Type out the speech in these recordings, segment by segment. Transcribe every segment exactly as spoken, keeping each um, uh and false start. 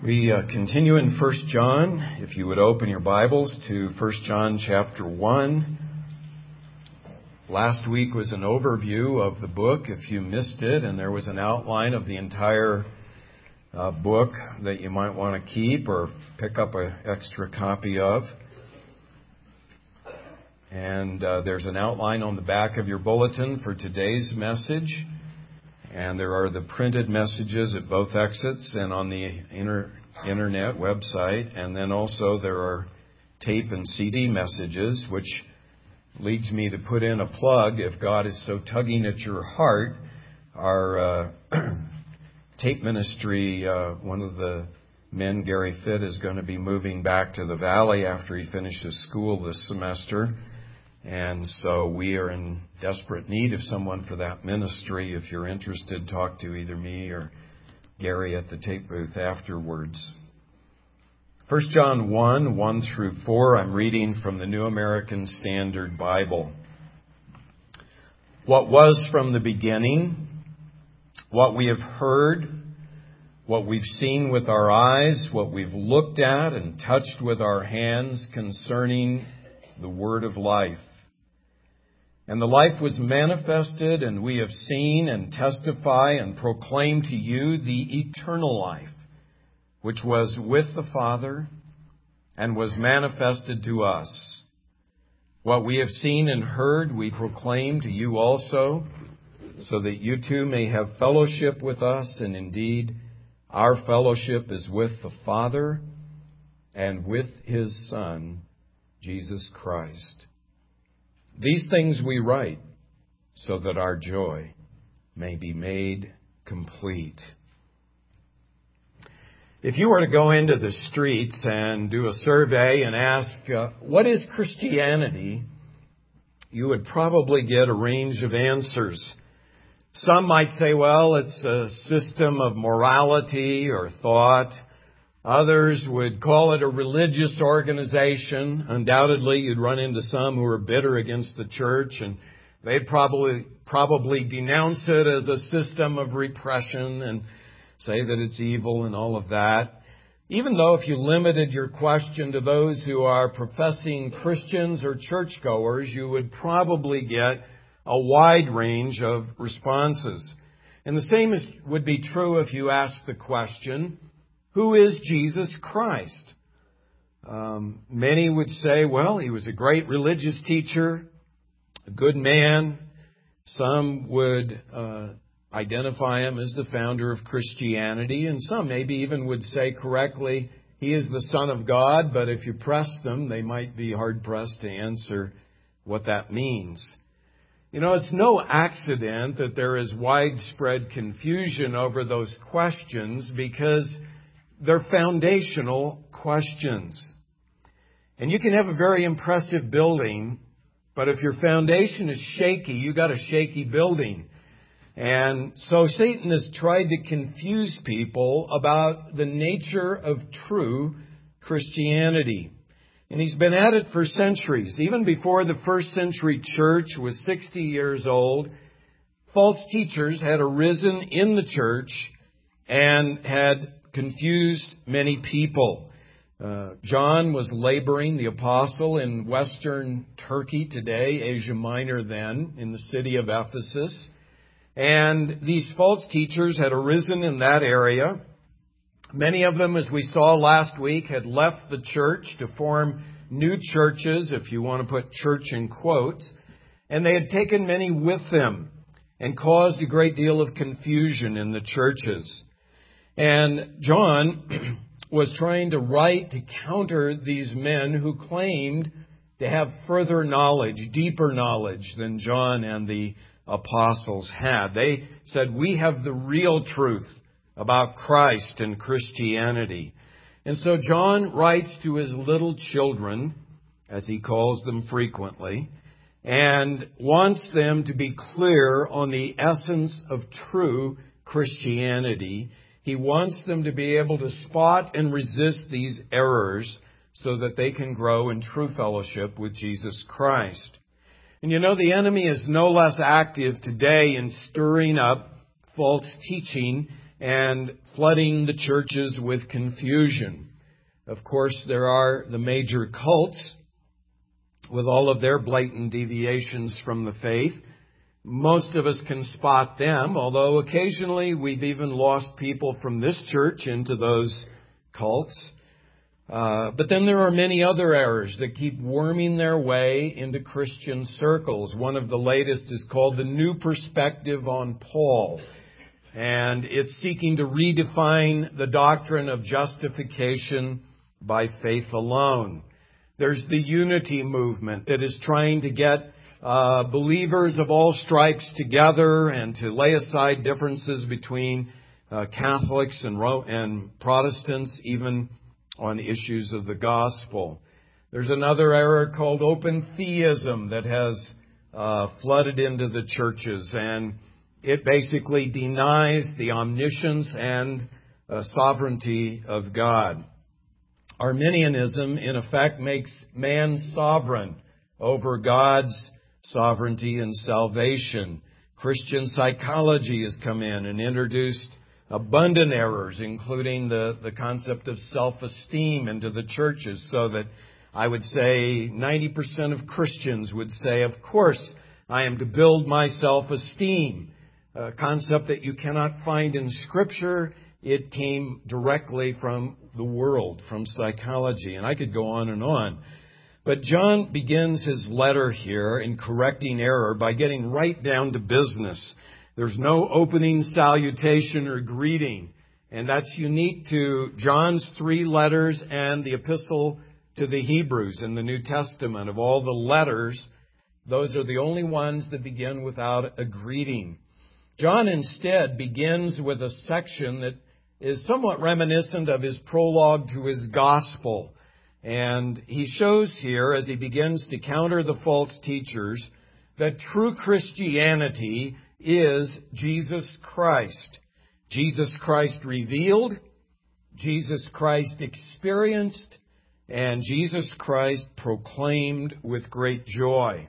We uh, continue in First John. If you would open your Bibles to First John chapter one. Last week was an overview of the book, if you missed it, and there was an outline of the entire uh, book that you might want to keep or pick up an extra copy of. And uh, there's an outline on the back of your bulletin for today's message. And there are the printed messages at both exits and on the inter- internet website. And then also there are tape and C D messages, which leads me to put in a plug. If God is so tugging at your heart, our uh, tape ministry, uh, one of the men, Gary Fitt, is going to be moving back to the Valley after he finishes school this semester. And so we are in desperate need of someone for that ministry. If you're interested, talk to either me or Gary at the tape booth afterwards. First John one, one through four, I'm reading from the New American Standard Bible. What was from the beginning, what we have heard, what we've seen with our eyes, what we've looked at and touched with our hands concerning the word of life. And the life was manifested, and we have seen and testify and proclaim to you the eternal life, which was with the Father and was manifested to us. What we have seen and heard we proclaim to you also, so that you too may have fellowship with us, and indeed our fellowship is with the Father and with His Son, Jesus Christ. These things we write so that our joy may be made complete. If you were to go into the streets and do a survey and ask, uh, what is Christianity? You would probably get a range of answers. Some might say, well, it's a system of morality or thought. Others would call it a religious organization. Undoubtedly, you'd run into some who are bitter against the church, and they'd probably probably denounce it as a system of repression and say that it's evil and all of that. Even though if you limited your question to those who are professing Christians or churchgoers, you would probably get a wide range of responses. And the same is, would be true if you asked the question, who is Jesus Christ? Um, many would say, well, he was a great religious teacher, a good man. Some would uh, identify him as the founder of Christianity, and some maybe even would say correctly, he is the Son of God, but if you press them, they might be hard-pressed to answer what that means. You know, it's no accident that there is widespread confusion over those questions, because they're foundational questions. And you can have a very impressive building, but if your foundation is shaky, you got a shaky building. And so Satan has tried to confuse people about the nature of true Christianity. And he's been at it for centuries. Even before the first century church was sixty years old, false teachers had arisen in the church and had confused many people. Uh, John was laboring, the apostle, in western Turkey today, Asia Minor then, in the city of Ephesus. And these false teachers had arisen in that area. Many of them, as we saw last week, had left the church to form new churches, if you want to put church in quotes. And they had taken many with them and caused a great deal of confusion in the churches. And John was trying to write to counter these men who claimed to have further knowledge, deeper knowledge than John and the apostles had. They said, we have the real truth about Christ and Christianity. And so John writes to his little children, as he calls them frequently, and wants them to be clear on the essence of true Christianity. He wants them to be able to spot and resist these errors so that they can grow in true fellowship with Jesus Christ. And you know, the enemy is no less active today in stirring up false teaching and flooding the churches with confusion. Of course, there are the major cults with all of their blatant deviations from the faith. Most of us can spot them, although occasionally we've even lost people from this church into those cults. Uh, but then there are many other errors that keep worming their way into Christian circles. One of the latest is called the New Perspective on Paul. And it's seeking to redefine the doctrine of justification by faith alone. There's the unity movement that is trying to get uh, believers of all stripes together and to lay aside differences between uh, Catholics and, Ro- and Protestants, even on issues of the gospel. There's another error called open theism that has uh, flooded into the churches, and it basically denies the omniscience and uh, sovereignty of God. Arminianism, in effect, makes man sovereign over God's sovereignty and salvation. Christian psychology has come in and introduced abundant errors, including the, the concept of self-esteem into the churches, so that I would say ninety percent of Christians would say, of course, I am to build my self-esteem. A concept that you cannot find in Scripture. It came directly from the world, from psychology. And I could go on and on. But John begins his letter here in correcting error by getting right down to business. There's no opening salutation or greeting. And that's unique to John's three letters and the epistle to the Hebrews in the New Testament. Of all the letters, those are the only ones that begin without a greeting. John instead begins with a section that is somewhat reminiscent of his prologue to his gospel. And he shows here, as he begins to counter the false teachers, that true Christianity is Jesus Christ. Jesus Christ revealed, Jesus Christ experienced, and Jesus Christ proclaimed with great joy.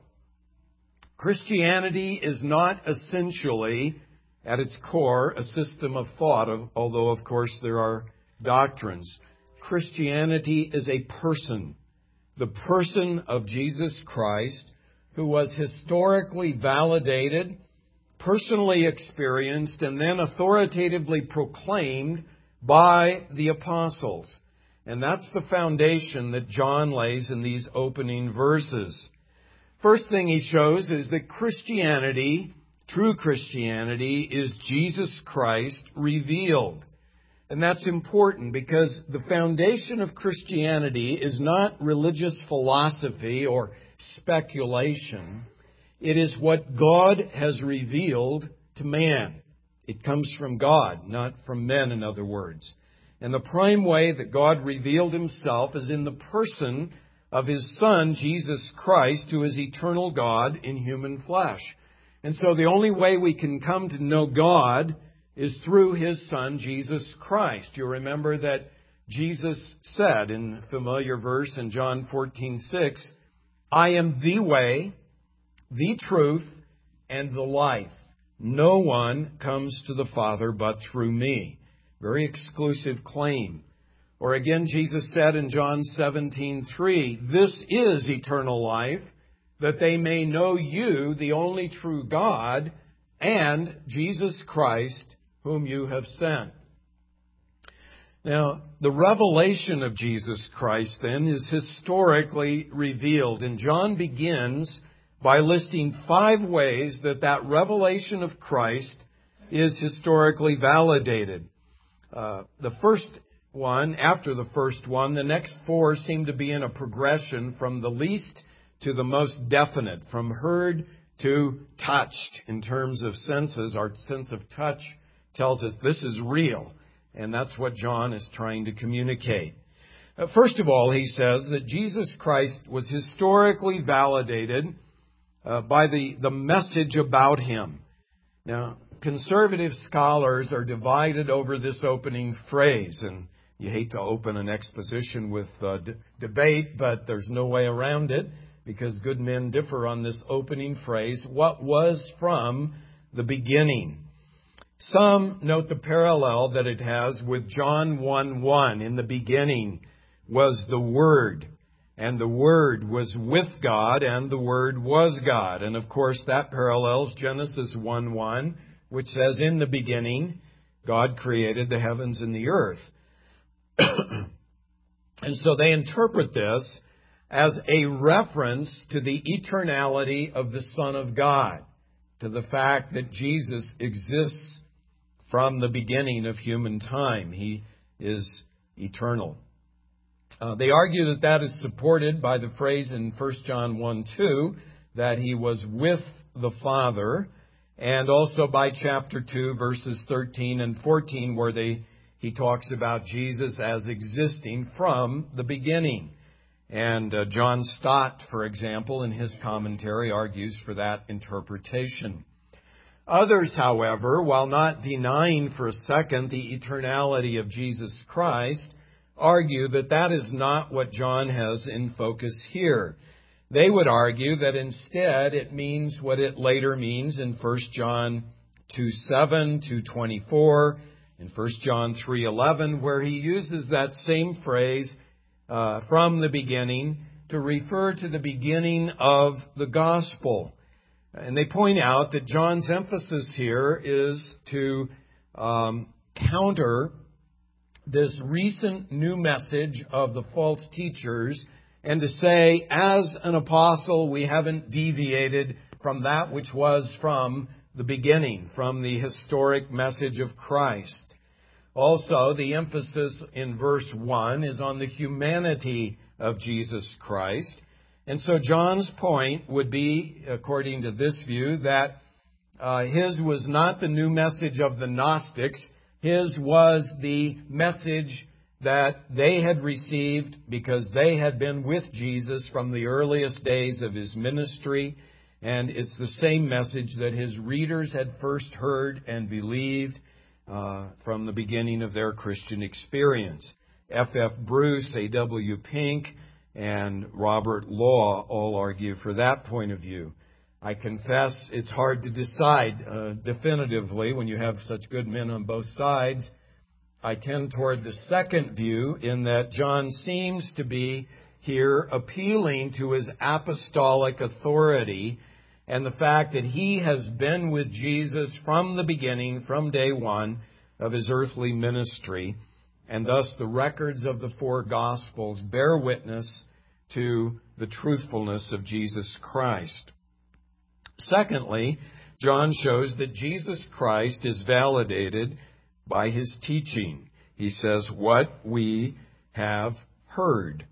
Christianity is not essentially, at its core, a system of thought, although, of course, there are doctrines. Christianity is a person, the person of Jesus Christ, who was historically validated, personally experienced, and then authoritatively proclaimed by the apostles. And that's the foundation that John lays in these opening verses. First thing he shows is that Christianity, true Christianity, is Jesus Christ revealed. And that's important because the foundation of Christianity is not religious philosophy or speculation. It is what God has revealed to man. It comes from God, not from men, in other words. And the prime way that God revealed himself is in the person of his Son, Jesus Christ, who is eternal God in human flesh. And so the only way we can come to know God is through his Son, Jesus Christ. You remember that Jesus said in a familiar verse in John fourteen six, I am the way, the truth, and the life. No one comes to the Father but through me. Very exclusive claim. Or again, Jesus said in John seventeen three, this is eternal life, that they may know you, the only true God, and Jesus Christ, whom you have sent. Now, the revelation of Jesus Christ, then, is historically revealed. And John begins by listing five ways that that revelation of Christ is historically validated. Uh, the first one, after the first one, the next four seem to be in a progression from the least to the most definite, from heard to touched in terms of senses. Our sense of touch tells us this is real, and that's what John is trying to communicate. Uh, first of all, he says that Jesus Christ was historically validated uh, by the, the message about him. Now, conservative scholars are divided over this opening phrase, and you hate to open an exposition with uh, d- debate, but there's no way around it because good men differ on this opening phrase, what was from the beginning. Some note the parallel that it has with John one one. In the beginning was the Word, and the Word was with God, and the Word was God. And of course that parallels Genesis one one, which says, in the beginning, God created the heavens and the earth. And so they interpret this as a reference to the eternality of the Son of God, to the fact that Jesus exists from the beginning of human time. He is eternal. Uh, they argue that that is supported by the phrase in First John one two, that He was with the Father, and also by chapter two, verses thirteen and fourteen, where they he talks about Jesus as existing from the beginning. And uh, John Stott, for example, in his commentary, argues for that interpretation. Others, however, while not denying for a second the eternality of Jesus Christ, argue that that is not what John has in focus here. They would argue that instead it means what it later means in First John two seven, two twenty-four, and First John three eleven, where he uses that same phrase, uh, from the beginning, to refer to the beginning of the gospel. And they point out that John's emphasis here is to um, counter this recent new message of the false teachers, and to say, as an apostle, we haven't deviated from that which was from the beginning, from the historic message of Christ. Also, the emphasis in verse one is on the humanity of Jesus Christ. And so John's point would be, according to this view, that uh, his was not the new message of the Gnostics. His was the message that they had received because they had been with Jesus from the earliest days of His ministry. And it's the same message that His readers had first heard and believed uh, from the beginning of their Christian experience. F F Bruce, A W Pink, and Robert Law all argue for that point of view. I confess it's hard to decide uh, definitively when you have such good men on both sides. I tend toward the second view, in that John seems to be here appealing to his apostolic authority and the fact that he has been with Jesus from the beginning, from day one of His earthly ministry. And thus the records of the four Gospels bear witness to the truthfulness of Jesus Christ. Secondly, John shows that Jesus Christ is validated by His teaching. He says, what we have heard.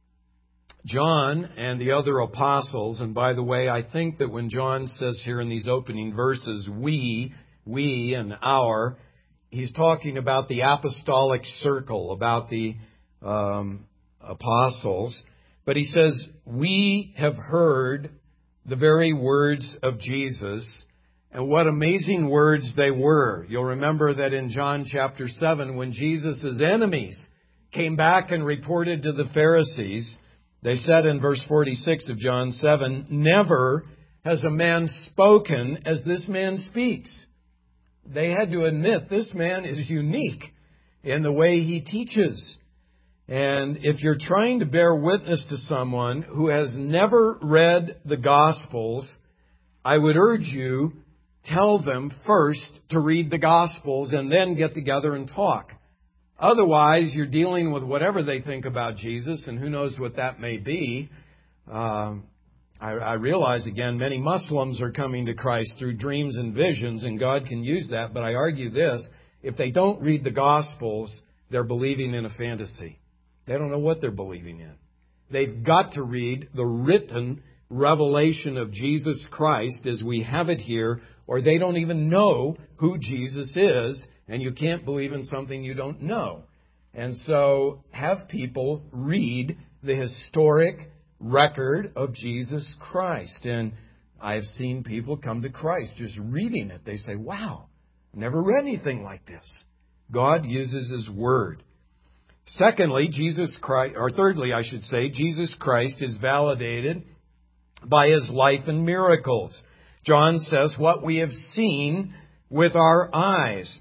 John and the other apostles, and by the way, I think that when John says here in these opening verses, we, we and our, he's talking about the apostolic circle, about the um, apostles. But he says, we have heard the very words of Jesus, and what amazing words they were. You'll remember that in John chapter seven, when Jesus' enemies came back and reported to the Pharisees, they said in verse forty-six of John seven, never has a man spoken as this man speaks. They had to admit this man is unique in the way he teaches. And if you're trying to bear witness to someone who has never read the Gospels, I would urge you, tell them first to read the Gospels and then get together and talk. Otherwise, you're dealing with whatever they think about Jesus, and who knows what that may be. Uh, I, I realize, again, many Muslims are coming to Christ through dreams and visions, and God can use that. But I argue this, if they don't read the Gospels, they're believing in a fantasy. They don't know what they're believing in. They've got to read the written revelation of Jesus Christ as we have it here, or they don't even know who Jesus is, and you can't believe in something you don't know. And so have people read the historic record of Jesus Christ. And I've seen people come to Christ just reading it. They say, wow, never read anything like this. God uses His Word. Secondly, Jesus Christ, or thirdly, I should say, Jesus Christ is validated by His life and miracles. John says, what we have seen with our eyes.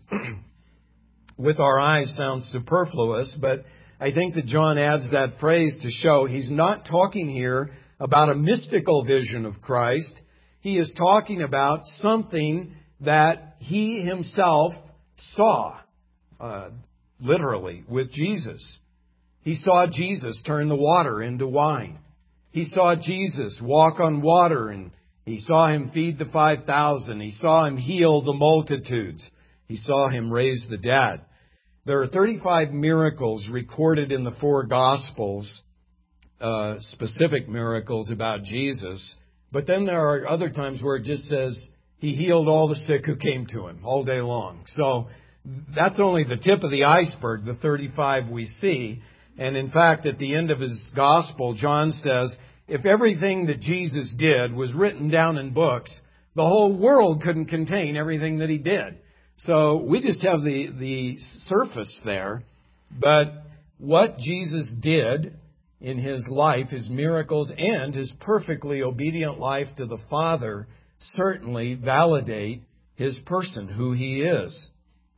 With our eyes sounds superfluous, but I think that John adds that phrase to show he's not talking here about a mystical vision of Christ. He is talking about something that he himself saw, uh, literally, with Jesus. He saw Jesus turn the water into wine. He saw Jesus walk on water, and he saw him feed the five thousand. He saw him heal the multitudes. He saw him raise the dead. There are thirty-five miracles recorded in the four Gospels, uh, specific miracles about Jesus. But then there are other times where it just says he healed all the sick who came to him all day long. So that's only the tip of the iceberg, the thirty-five we see. And in fact, at the end of his Gospel, John says, if everything that Jesus did was written down in books, the whole world couldn't contain everything that he did. So we just have the, the surface there. But what Jesus did in his life, his miracles, and his perfectly obedient life to the Father certainly validate his person, who he is.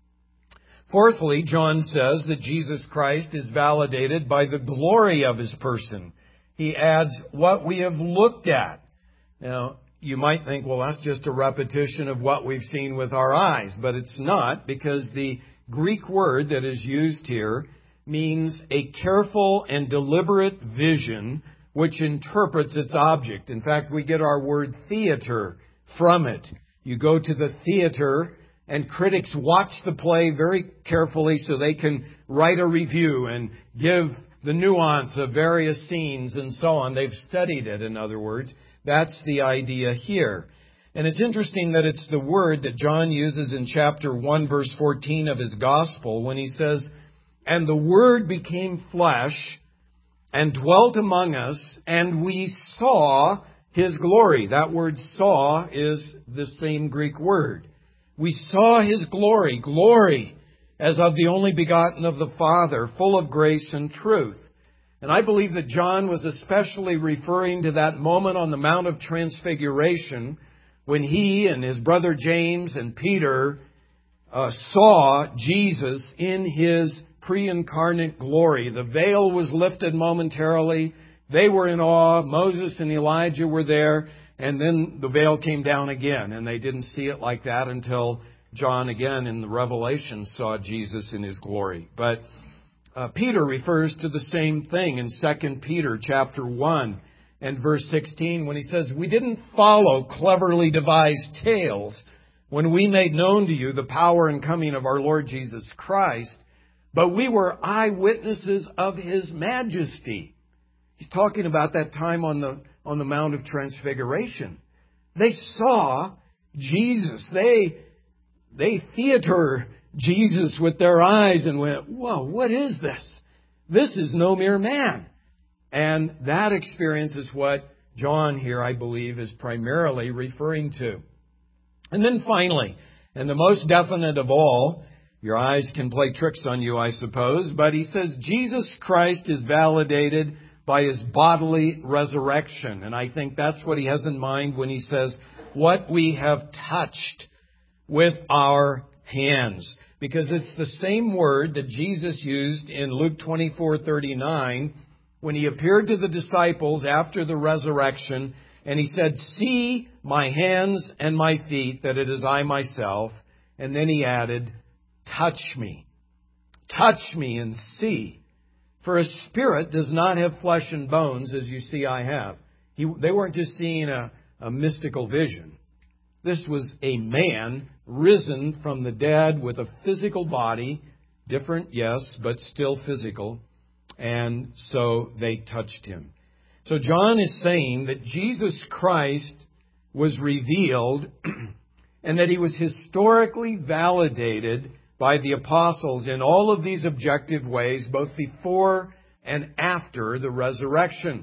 Fourthly, John says that Jesus Christ is validated by the glory of his person. He adds what we have looked at. Now, you might think, well, that's just a repetition of what we've seen with our eyes. But it's not, because the Greek word that is used here means a careful and deliberate vision which interprets its object. In fact, we get our word theater from it. You go to the theater, and critics watch the play very carefully so they can write a review and give the nuance of various scenes and so on. They've studied it, in other words. That's the idea here. And it's interesting that it's the word that John uses in chapter one, verse fourteen of his Gospel when he says, and the Word became flesh and dwelt among us, and we saw his glory. That word saw is the same Greek word. We saw his glory, glory as of the only begotten of the Father, full of grace and truth. And I believe that John was especially referring to that moment on the Mount of Transfiguration when he and his brother James and Peter uh, saw Jesus in his pre-incarnate glory. The veil was lifted momentarily. They were in awe. Moses and Elijah were there. And then the veil came down again. And they didn't see it like that until John again in the Revelation saw Jesus in his glory. But Uh, Peter refers to the same thing in Second Peter chapter one and verse sixteen when he says, we didn't follow cleverly devised tales when we made known to you the power and coming of our Lord Jesus Christ, but we were eyewitnesses of his majesty. He's talking about that time on the, on the Mount of Transfiguration. They saw Jesus. They, they theater Jesus with their eyes and went, whoa, what is this? This is no mere man. And that experience is what John here, I believe, is primarily referring to. And then finally, and the most definite of all, your eyes can play tricks on you, I suppose, but he says Jesus Christ is validated by his bodily resurrection. And I think that's what he has in mind when he says, what we have touched with our hands. Because it's the same word that Jesus used in Luke twenty-four thirty-nine when he appeared to the disciples after the resurrection and he said, see my hands and my feet, that it is I myself. And then he added, touch me. Touch me and see. For a spirit does not have flesh and bones, as you see I have. He, they weren't just seeing a, a mystical vision. This was a man risen from the dead with a physical body, different, yes, but still physical. And so they touched him. So John is saying that Jesus Christ was revealed and that he was historically validated by the apostles in all of these objective ways, both before and after the resurrection.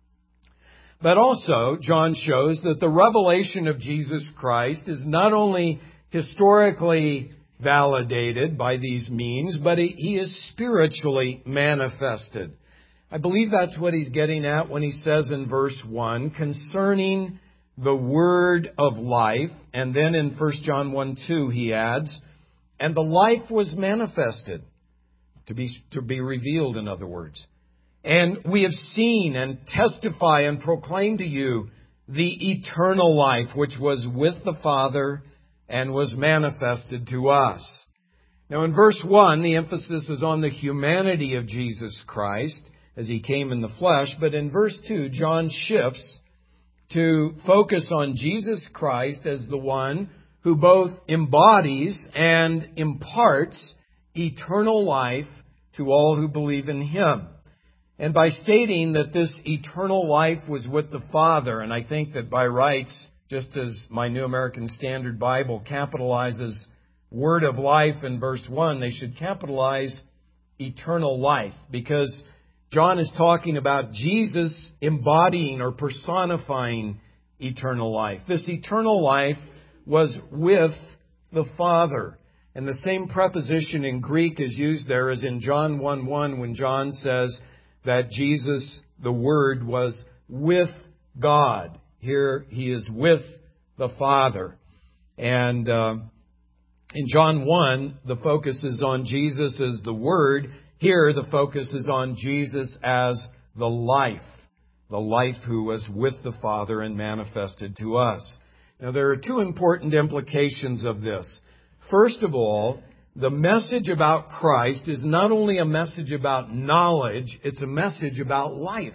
But also, John shows that the revelation of Jesus Christ is not only historically validated by these means, but he is spiritually manifested. I believe that's what he's getting at when he says in verse one, concerning the Word of life. And then in First John one two he adds, and the life was manifested, to be, to be revealed, in other words. And we have seen and testify and proclaim to you the eternal life which was with the Father and was manifested to us. Now in verse one, the emphasis is on the humanity of Jesus Christ as He came in the flesh. But in verse two, John shifts to focus on Jesus Christ as the one who both embodies and imparts eternal life to all who believe in Him. And by stating that this eternal life was with the Father, and I think that by rights, just as my New American Standard Bible capitalizes Word of life in verse one, they should capitalize eternal life, because John is talking about Jesus embodying or personifying eternal life. This eternal life was with the Father. And the same preposition in Greek is used there as in John one one when John says that Jesus, the Word, was with God. Here He is with the Father. And uh, in John one, the focus is on Jesus as the Word. Here the focus is on Jesus as the life. The life who was with the Father and manifested to us. Now there are two important implications of this. First of all, the message about Christ is not only a message about knowledge, it's a message about life.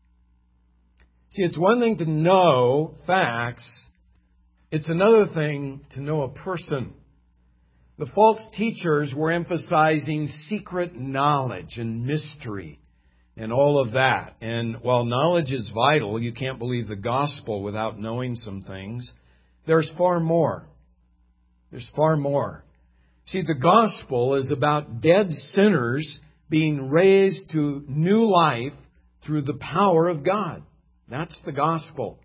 See, it's one thing to know facts. It's another thing to know a person. The false teachers were emphasizing secret knowledge and mystery and all of that. And while knowledge is vital, you can't believe the gospel without knowing some things. There's far more. There's far more. See, the gospel is about dead sinners being raised to new life through the power of God. That's the gospel.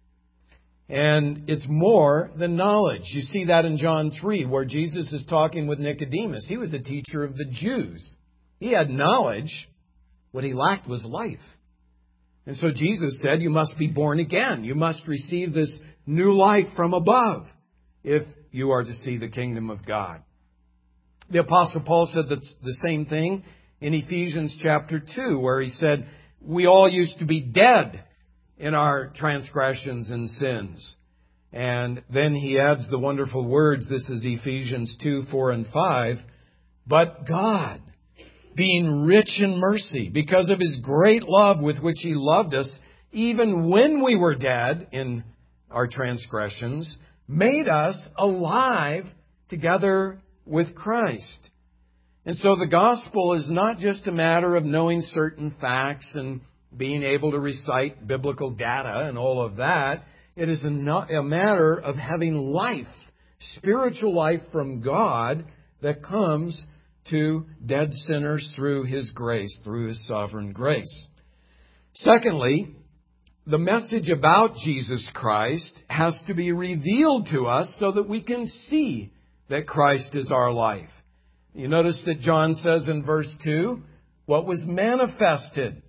And it's more than knowledge. You see that in John three, where Jesus is talking with Nicodemus. He was a teacher of the Jews. He had knowledge. What he lacked was life. And so Jesus said, you must be born again. You must receive this new life from above if you are to see the kingdom of God. The Apostle Paul said that's the same thing in Ephesians chapter two, where he said, we all used to be dead in our transgressions and sins. And then he adds the wonderful words, this is Ephesians two, four, and five, but God, being rich in mercy, because of His great love with which He loved us, even when we were dead in our transgressions, made us alive together with Christ. And so the gospel is not just a matter of knowing certain facts and being able to recite biblical data and all of that. It is a, a matter of having life, spiritual life from God that comes to dead sinners through His grace, through His sovereign grace. Secondly, the message about Jesus Christ has to be revealed to us so that we can see that Christ is our life. You notice that John says in verse two, what was manifested.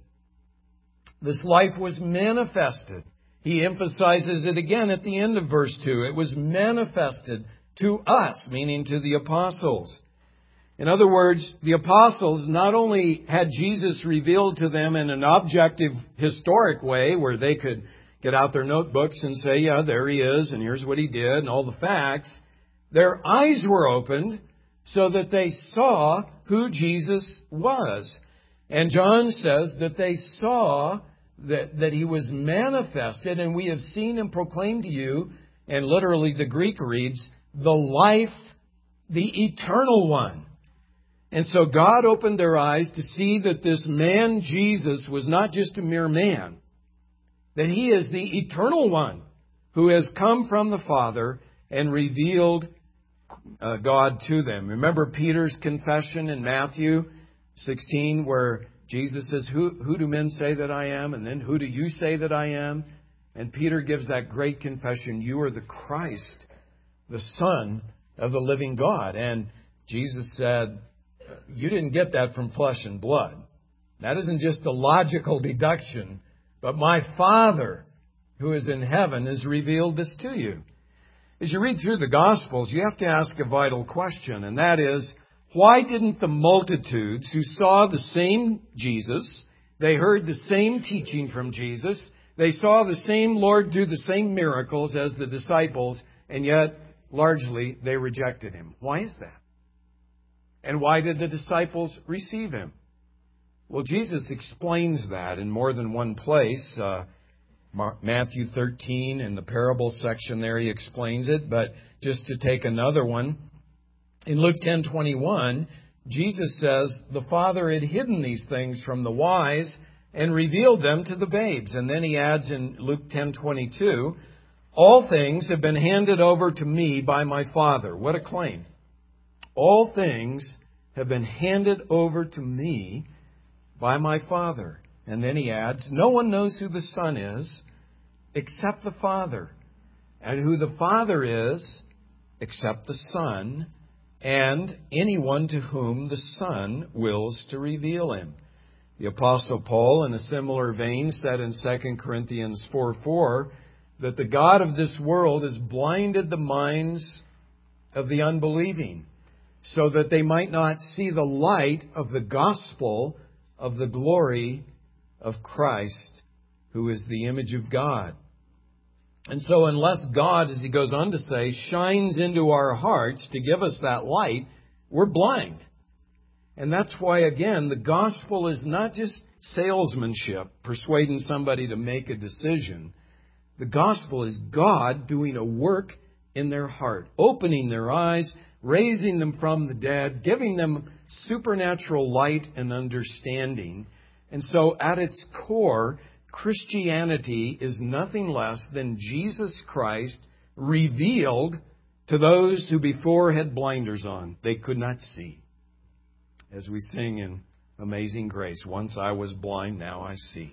This life was manifested. He emphasizes it again at the end of verse two. It was manifested to us, meaning to the apostles. In other words, the apostles not only had Jesus revealed to them in an objective, historic way where they could get out their notebooks and say, yeah, there He is, and here's what He did, and all the facts. Their eyes were opened so that they saw who Jesus was. And John says that they saw that, that He was manifested, and we have seen and proclaimed to you, and literally the Greek reads, the life, the eternal one. And so God opened their eyes to see that this man, Jesus, was not just a mere man, that He is the eternal one who has come from the Father and revealed uh, God to them. Remember Peter's confession in Matthew sixteen where Jesus says, who, who do men say that I am? And then who do you say that I am? And Peter gives that great confession, you are the Christ, the Son of the living God. And Jesus said, you didn't get that from flesh and blood. That isn't just a logical deduction, but my Father who is in heaven has revealed this to you. As you read through the Gospels, you have to ask a vital question, and that is, why didn't the multitudes who saw the same Jesus, they heard the same teaching from Jesus, they saw the same Lord do the same miracles as the disciples, and yet largely they rejected Him? Why is that? And why did the disciples receive Him? Well, Jesus explains that in more than one place. Uh, Matthew thirteen, in the parable section there, He explains it. But just to take another one, in Luke ten twenty-one, Jesus says, the Father had hidden these things from the wise and revealed them to the babes. And then He adds in Luke ten twenty-two, all things have been handed over to me by my Father. What a claim. All things have been handed over to me by my Father. And then He adds, no one knows who the Son is except the Father, and who the Father is except the Son, and anyone to whom the Son wills to reveal Him. The Apostle Paul, in a similar vein, said in Second Corinthians four four that the God of this world has blinded the minds of the unbelieving, so that they might not see the light of the gospel of the glory of Christ, who is the image of God. And so unless God, as he goes on to say, shines into our hearts to give us that light, we're blind. And that's why, again, the gospel is not just salesmanship, persuading somebody to make a decision. The gospel is God doing a work in their heart, opening their eyes, raising them from the dead, giving them supernatural light and understanding. And so at its core, Christianity is nothing less than Jesus Christ revealed to those who before had blinders on. They could not see. As we sing in Amazing Grace, once I was blind, now I see.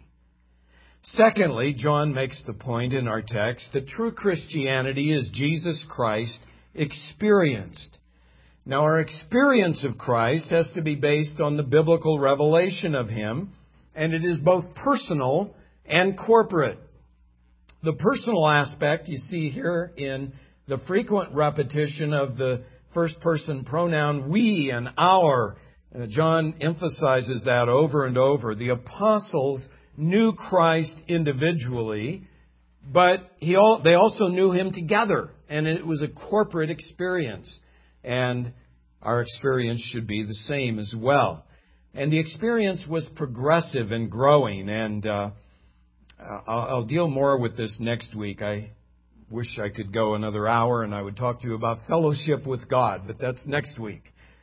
Secondly, John makes the point in our text that true Christianity is Jesus Christ experienced. Now, our experience of Christ has to be based on the biblical revelation of Him, and it is both personal and corporate. The personal aspect you see here in the frequent repetition of the first person pronoun we and our. Uh, John emphasizes that over and over. The apostles knew Christ individually, but he all, they also knew Him together, and it was a corporate experience. And our experience should be the same as well. And the experience was progressive and growing, and uh, I'll, I'll deal more with this next week. I wish I could go another hour and I would talk to you about fellowship with God, but that's next week.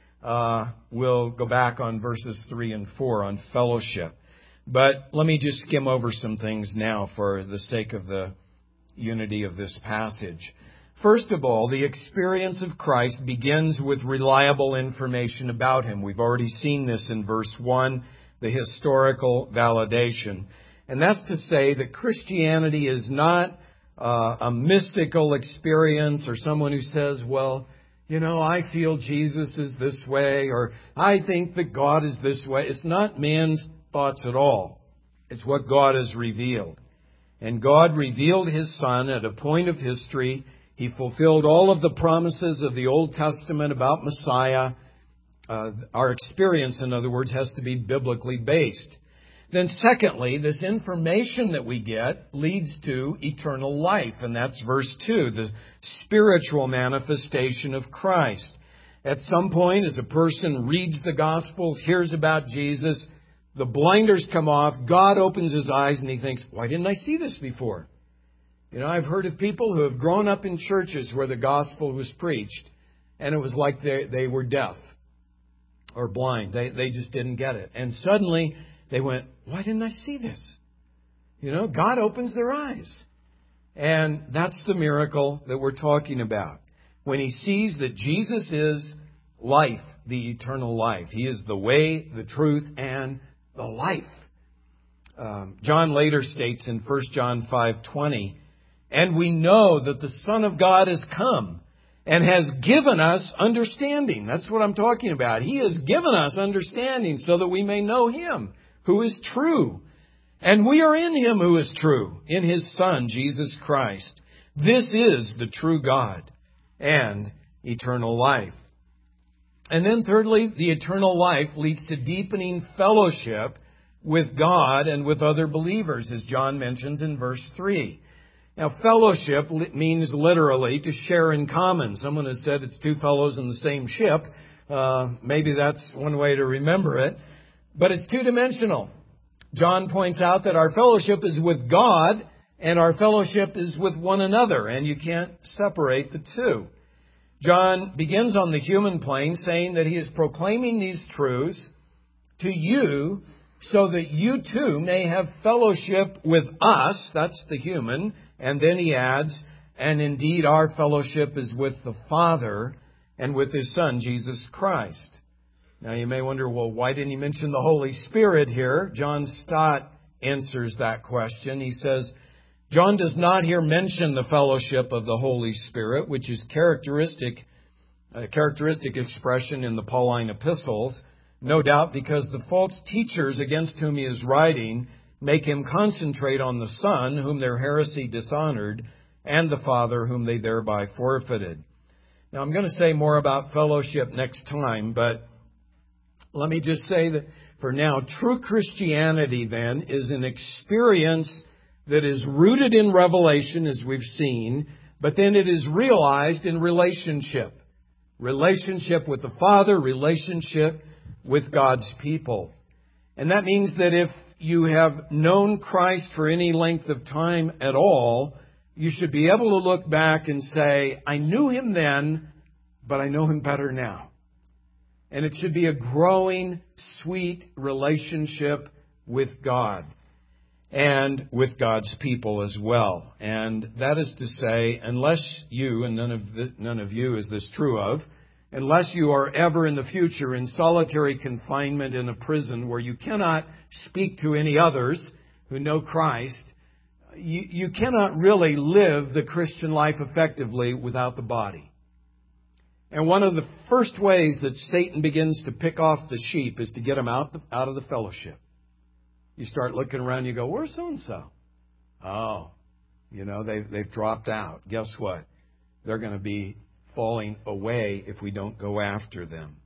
Uh, we'll go back on verses three and four on fellowship. But let me just skim over some things now for the sake of the unity of this passage. First of all, the experience of Christ begins with reliable information about Him. We've already seen this in verse one, the historical validation. And that's to say that Christianity is not uh, a mystical experience or someone who says, well, you know, I feel Jesus is this way, or I think that God is this way. It's not man's thoughts at all. It's what God has revealed. And God revealed His Son at a point of history. He fulfilled all of the promises of the Old Testament about Messiah. Uh, our experience, in other words, has to be biblically based. Then secondly, this information that we get leads to eternal life. And that's verse two, the spiritual manifestation of Christ. At some point, as a person reads the Gospels, hears about Jesus, the blinders come off, God opens his eyes, and he thinks, why didn't I see this before? You know, I've heard of people who have grown up in churches where the gospel was preached, and it was like they, they were deaf or blind. They, they just didn't get it. And suddenly they went, why didn't I see this? You know, God opens their eyes. And that's the miracle that we're talking about. When he sees that Jesus is life, the eternal life. He is the way, the truth, and the life. Um, John later states in First John five twenty, and we know that the Son of God has come and has given us understanding. That's what I'm talking about. He has given us understanding so that we may know Him, who is true. And we are in Him who is true, in His Son, Jesus Christ. This is the true God and eternal life. And then thirdly, the eternal life leads to deepening fellowship with God and with other believers, as John mentions in verse three. Now, fellowship means literally to share in common. Someone has said it's two fellows in the same ship. Uh, maybe that's one way to remember it. But it's two-dimensional. John points out that our fellowship is with God and our fellowship is with one another, and you can't separate the two. John begins on the human plane saying that he is proclaiming these truths to you so that you too may have fellowship with us, that's the human, and then he adds, and indeed our fellowship is with the Father and with His Son, Jesus Christ. Now you may wonder, well, why didn't he mention the Holy Spirit here? John Stott answers that question. He says, John does not here mention the fellowship of the Holy Spirit, which is characteristic, a characteristic expression in the Pauline epistles, no doubt because the false teachers against whom he is writing make him concentrate on the Son, whom their heresy dishonored, and the Father, whom they thereby forfeited. Now, I'm going to say more about fellowship next time, but let me just say that for now, true Christianity then is an experience that is rooted in revelation, as we've seen, but then it is realized in relationship. Relationship with the Father, relationship with God's people. And that means that if you have known Christ for any length of time at all, you should be able to look back and say, I knew Him then, but I know Him better now. And it should be a growing, sweet relationship with God and with God's people as well. And that is to say, unless you, and none of the, none of you is this true of, unless you are ever in the future in solitary confinement in a prison where you cannot speak to any others who know Christ, you, you cannot really live the Christian life effectively without the body. And one of the first ways that Satan begins to pick off the sheep is to get them out, the, out of the fellowship. You start looking around, you go, where's so-and-so? Oh, you know, they've, they've dropped out. Guess what? They're going to be falling away if we don't go after them.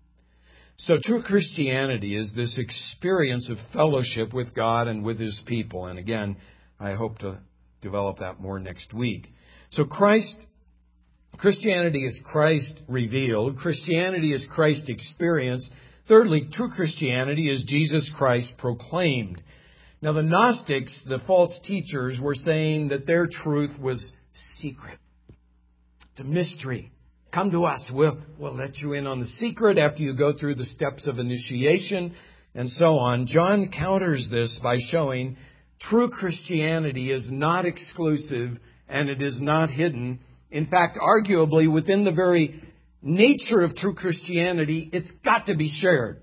So true Christianity is this experience of fellowship with God and with His people. And again, I hope to develop that more next week. So Christ, Christianity is Christ revealed. Christianity is Christ experienced. Thirdly, true Christianity is Jesus Christ proclaimed. Now the Gnostics, the false teachers, were saying that their truth was secret. It's a mystery. Come to us. We'll, we'll let you in on the secret after you go through the steps of initiation and so on. John counters this by showing true Christianity is not exclusive and it is not hidden. In fact, arguably within the very nature of true Christianity, it's got to be shared.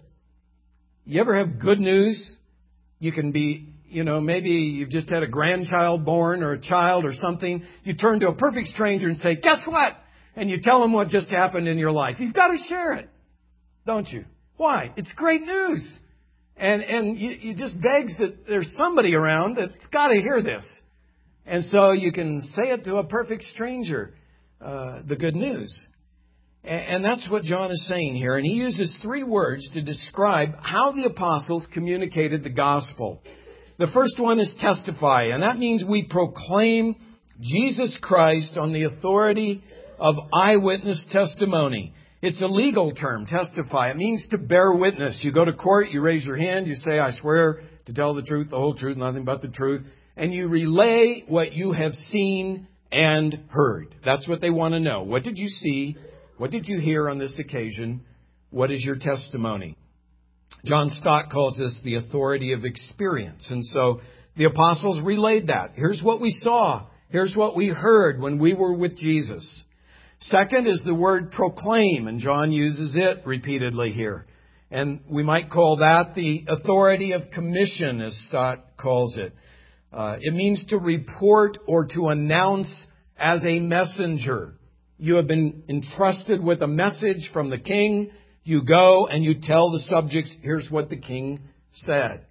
You ever have good news? You can be, you know, maybe you've just had a grandchild born or a child or something. You turn to a perfect stranger and say, guess what? And you tell them what just happened in your life. You've got to share it, don't you? Why? It's great news. And and you, you just begs that there's somebody around that's got to hear this. And so you can say it to a perfect stranger, uh, the good news. And, and that's what John is saying here. And he uses three words to describe how the apostles communicated the gospel. The first one is testify, and that means we proclaim Jesus Christ on the authority of eyewitness testimony. It's a legal term, testify. It means to bear witness. You go to court, you raise your hand, you say, I swear to tell the truth, the whole truth, nothing but the truth. And you relay what you have seen and heard. That's what they want to know. What did you see? What did you hear on this occasion? What is your testimony? John Stott calls this the authority of experience. And so the apostles relayed that. Here's what we saw. Here's what we heard when we were with Jesus. Second is the word proclaim, and John uses it repeatedly here. And we might call that the authority of commission, as Stott calls it. Uh, it means to report or to announce as a messenger. You have been entrusted with a message from the king. You go and you tell the subjects, here's what the king said.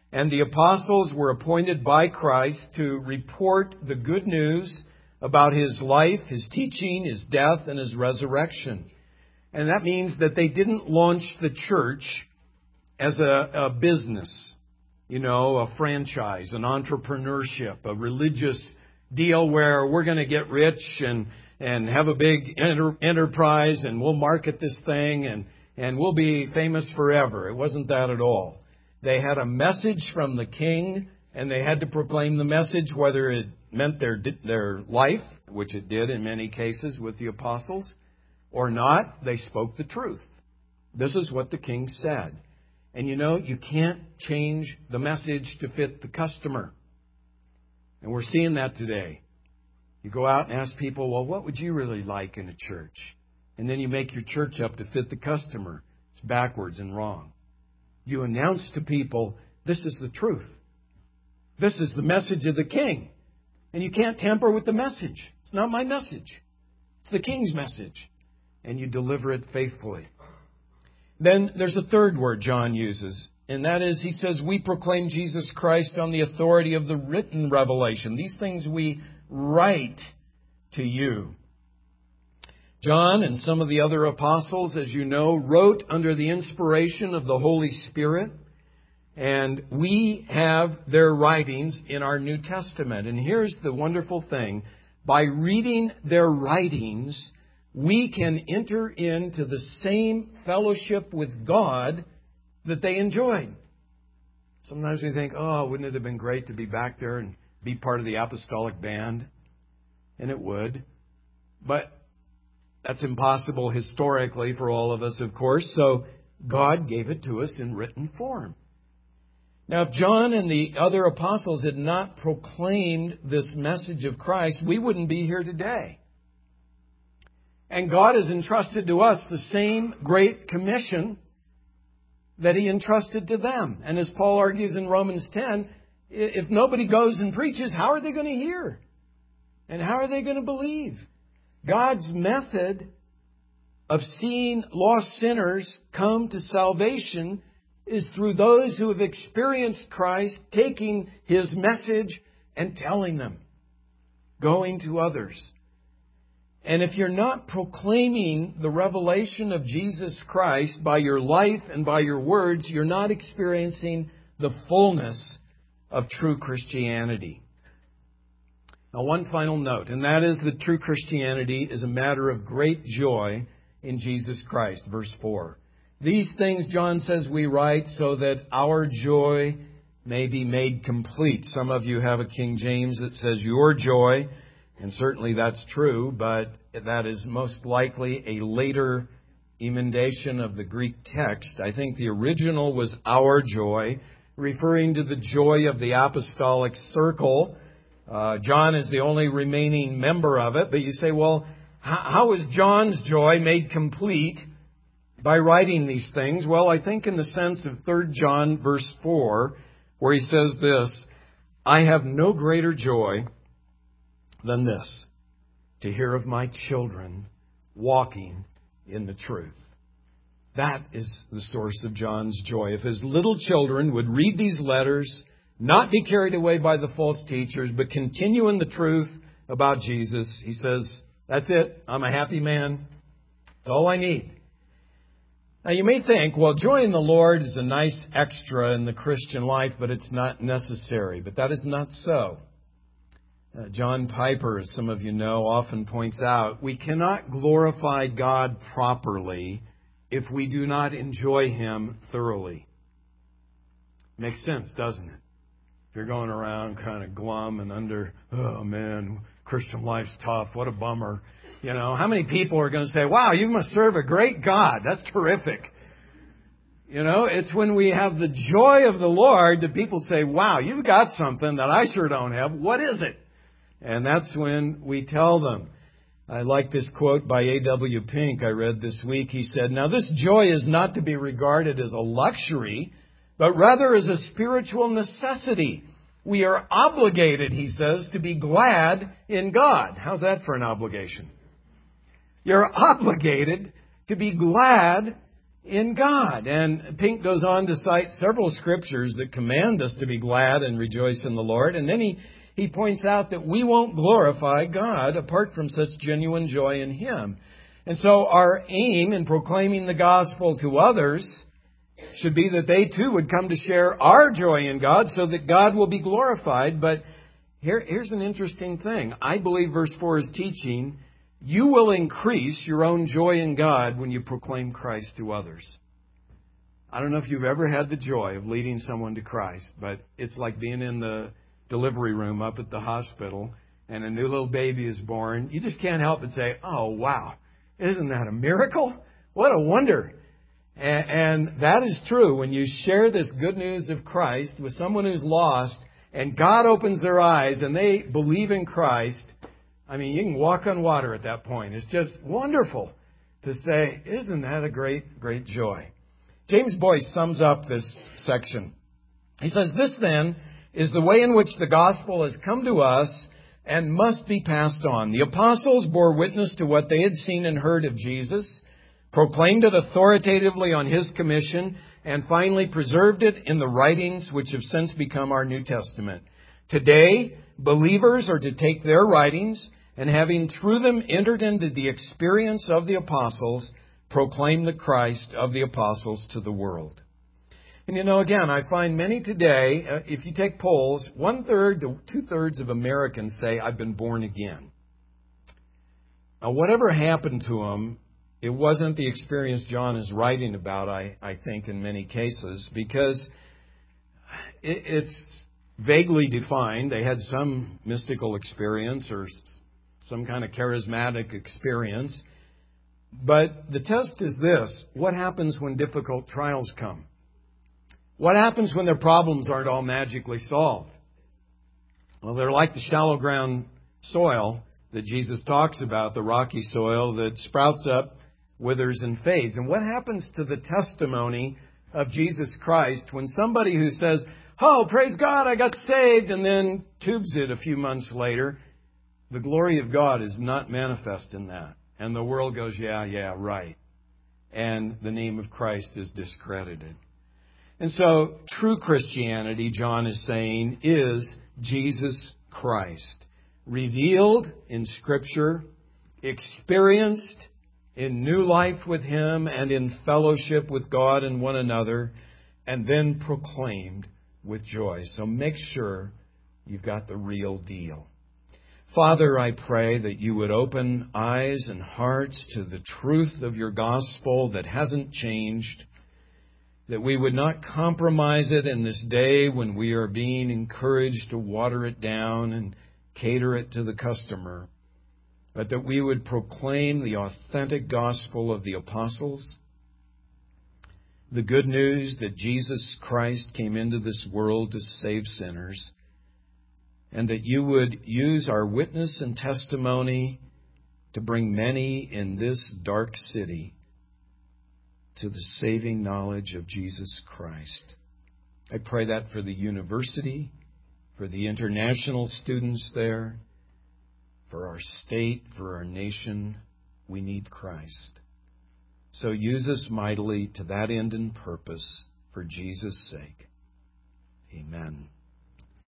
And the apostles were appointed by Christ to report the good news about His life, His teaching, His death, and His resurrection. And that means that they didn't launch the church as a, a business, you know, a franchise, an entrepreneurship, a religious deal where we're going to get rich and, and have a big enter, enterprise and we'll market this thing and, and we'll be famous forever. It wasn't that at all. They had a message from the King, and they had to proclaim the message, whether it meant their their life, which it did in many cases with the apostles, or not. They spoke the truth. This is what the King said. And you know, you can't change the message to fit the customer. And we're seeing that today. You go out and ask people, well, what would you really like in a church? And then you make your church up to fit the customer. It's backwards and wrong. You announce to people, this is the truth. This is the message of the King. And you can't tamper with the message. It's not my message. It's the King's message. And you deliver it faithfully. Then there's a third word John uses. And that is, he says, we proclaim Jesus Christ on the authority of the written revelation. These things we write to you. John and some of the other apostles, as you know, wrote under the inspiration of the Holy Spirit. And we have their writings in our New Testament. And here's the wonderful thing. By reading their writings, we can enter into the same fellowship with God that they enjoyed. Sometimes we think, oh, wouldn't it have been great to be back there and be part of the apostolic band? And it would. But that's impossible historically for all of us, of course. So God gave it to us in written form. Now, if John and the other apostles had not proclaimed this message of Christ, we wouldn't be here today. And God has entrusted to us the same great commission that He entrusted to them. And as Paul argues in Romans ten, if nobody goes and preaches, how are they going to hear? And how are they going to believe? God's method of seeing lost sinners come to salvation is through those who have experienced Christ, taking His message and telling them, going to others. And if you're not proclaiming the revelation of Jesus Christ by your life and by your words, you're not experiencing the fullness of true Christianity. Now, one final note, and that is that true Christianity is a matter of great joy in Jesus Christ. Verse four. These things, John says, we write so that our joy may be made complete. Some of you have a King James that says your joy, and certainly that's true, but that is most likely a later emendation of the Greek text. I think the original was our joy, referring to the joy of the apostolic circle. Uh, John is the only remaining member of it, but you say, well, how, how is John's joy made complete by writing these things? Well, I think in the sense of Third John verse four, where he says this, I have no greater joy than this, to hear of my children walking in the truth. That is the source of John's joy. If his little children would read these letters, not be carried away by the false teachers, but continue in the truth about Jesus, he says, that's it. I'm a happy man. That's all I need. Now, you may think, well, joy in the Lord is a nice extra in the Christian life, but it's not necessary. But that is not so. Uh, John Piper, as some of you know, often points out, we cannot glorify God properly if we do not enjoy Him thoroughly. Makes sense, doesn't it? If you're going around kind of glum and under, oh man, Christian life's tough, what a bummer. You know, how many people are going to say, wow, you must serve a great God. That's terrific. You know, it's when we have the joy of the Lord that people say, wow, you've got something that I sure don't have. What is it? And that's when we tell them. I like this quote by A W Pink I read this week. He said, now this joy is not to be regarded as a luxury, but rather as a spiritual necessity. We are obligated, he says, to be glad in God. How's that for an obligation? You're obligated to be glad in God. And Pink goes on to cite several scriptures that command us to be glad and rejoice in the Lord. And then he, he points out that we won't glorify God apart from such genuine joy in Him. And so our aim in proclaiming the gospel to others should be that they too would come to share our joy in God so that God will be glorified. But here, here's an interesting thing. I believe verse four is teaching you will increase your own joy in God when you proclaim Christ to others. I don't know if you've ever had the joy of leading someone to Christ, but it's like being in the delivery room up at the hospital and a new little baby is born. You just can't help but say, oh, wow, isn't that a miracle? What a wonder. And, and that is true. When you share this good news of Christ with someone who's lost and God opens their eyes and they believe in Christ, I mean, you can walk on water at that point. It's just wonderful to say, isn't that a great, great joy? James Boyce sums up this section. He says, this then is the way in which the gospel has come to us and must be passed on. The apostles bore witness to what they had seen and heard of Jesus, proclaimed it authoritatively on His commission, and finally preserved it in the writings which have since become our New Testament. Today, believers are to take their writings and having through them entered into the experience of the apostles, proclaim the Christ of the apostles to the world. And you know, again, I find many today, uh, if you take polls, one-third to two-thirds of Americans say, I've been born again. Now, whatever happened to them, it wasn't the experience John is writing about, I, I think, in many cases, because it, it's vaguely defined. They had some mystical experience or some kind of charismatic experience. But the test is this. What happens when difficult trials come? What happens when their problems aren't all magically solved? Well, they're like the shallow ground soil that Jesus talks about, the rocky soil that sprouts up, withers, and fades. And what happens to the testimony of Jesus Christ when somebody who says, oh, praise God, I got saved, and then tubes it a few months later? The glory of God is not manifest in that. And the world goes, yeah, yeah, right. And the name of Christ is discredited. And so true Christianity, John is saying, is Jesus Christ. Revealed in Scripture, experienced in new life with Him and in fellowship with God and one another, and then proclaimed with joy. So make sure you've got the real deal. Father, I pray that you would open eyes and hearts to the truth of your gospel that hasn't changed, that we would not compromise it in this day when we are being encouraged to water it down and cater it to the customer, but that we would proclaim the authentic gospel of the apostles, the good news that Jesus Christ came into this world to save sinners, and that you would use our witness and testimony to bring many in this dark city to the saving knowledge of Jesus Christ. I pray that for the university, for the international students there, for our state, for our nation. We need Christ. So use us mightily to that end and purpose for Jesus' sake. Amen.